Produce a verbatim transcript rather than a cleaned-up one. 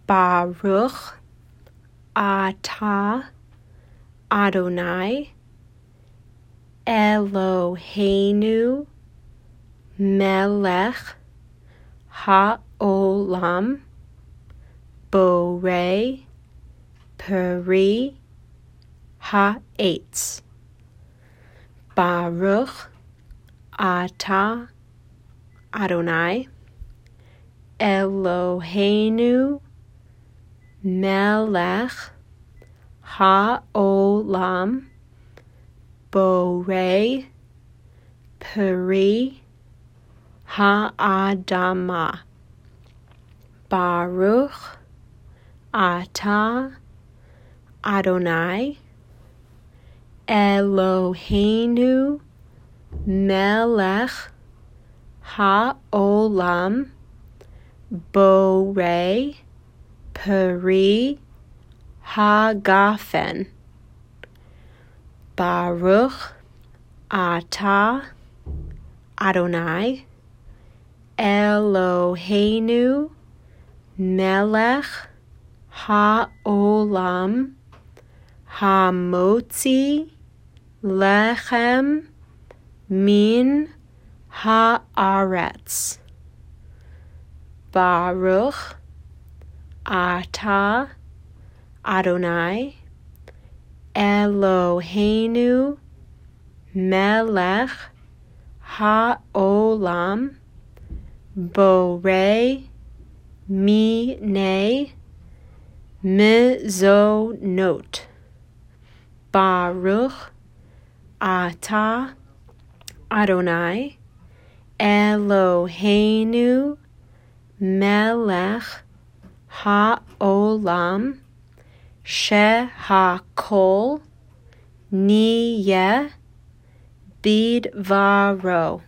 Baruch atah Adonai Eloheinu melech haolam borei peri ha'etz. Baruch atah Adonai Eloheinu melech haolam borei peri ha'adamah. Baruch atah Adonai Eloheinu melech haolam borei peri hagafen. Baruch atah Adonai Eloheinu melech haolam hamotzi lechem min haaretz. Baruch atah Adonai Eloheinu melech haolam borei minei mizonot. Baruch atah Adonai Eloheinu melech haolam shehakol niyeh bidvaro.